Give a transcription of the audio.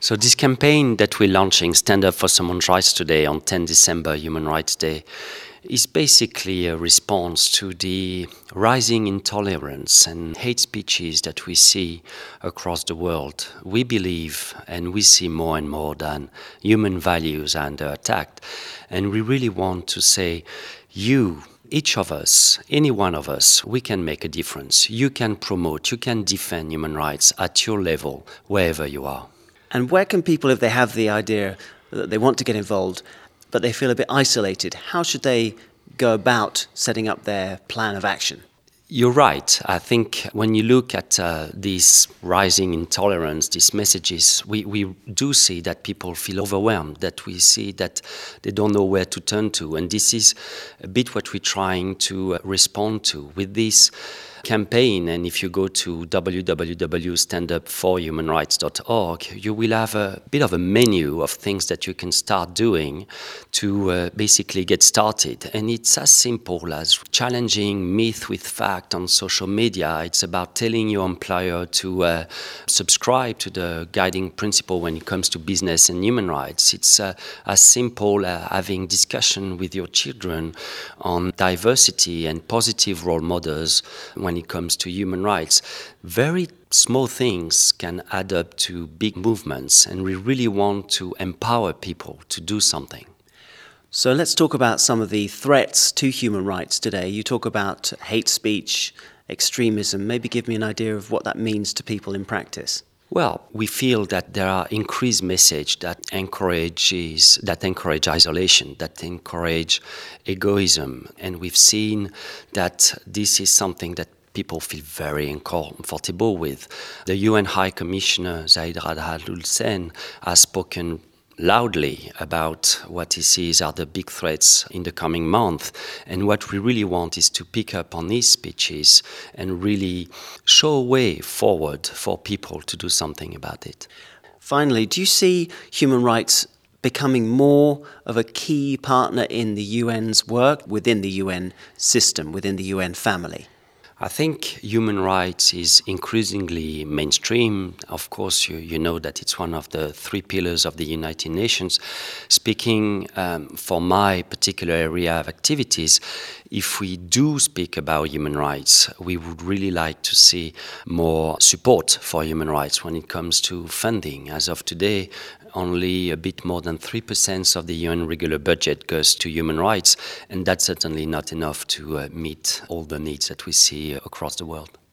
So this campaign that we're launching, Stand Up for Someone's Rights Today on 10 December, Human Rights Day, is basically a response to the rising intolerance and hate speeches that we see across the world. We believe and we see more and more that human values are under attack. And we really want to say, each of us, any one of us, we can make a difference. You can promote, you can defend human rights at your level, wherever you are. And where can people, if they have the idea that they want to get involved, but they feel a bit isolated, how should they go about setting up their plan of action? You're right. I think when you look at this rising intolerance, these messages, we do see that people feel overwhelmed, that we see that they don't know where to turn to. And this is a bit what we're trying to respond to with this campaign. And if you go to www.standupforhumanrights.org, you will have a bit of a menu of things that you can start doing to basically get started. And it's as simple as challenging myth with fact on social media. It's about telling your employer to subscribe to the guiding principle when it comes to business and human rights. It's as simple as having discussion with your children on diversity and positive role models when it comes to human rights. Very small things can add up to big movements, and we really want to empower people to do something. So let's talk about some of the threats to human rights today. You talk about hate speech, extremism. Maybe give me an idea of what that means to people in practice. Well, we feel that there are increased messages that encourage isolation, that encourage egoism. And we've seen that this is something that people feel very uncomfortable with. The UN High Commissioner Zeid Ra'ad Al Hussein has spoken loudly about what he sees are the big threats in the coming month. And what we really want is to pick up on his speeches and really show a way forward for people to do something about it. Finally, do you see human rights becoming more of a key partner in the UN's work within the UN system, within the UN family? I think human rights is increasingly mainstream. Of course, you know that it's one of the 3 pillars of the United Nations. Speaking for my particular area of activities, if we do speak about human rights, we would really like to see more support for human rights when it comes to funding. As of today, only a bit more than 3% of the UN regular budget goes to human rights, and that's certainly not enough to meet all the needs that we see across the world.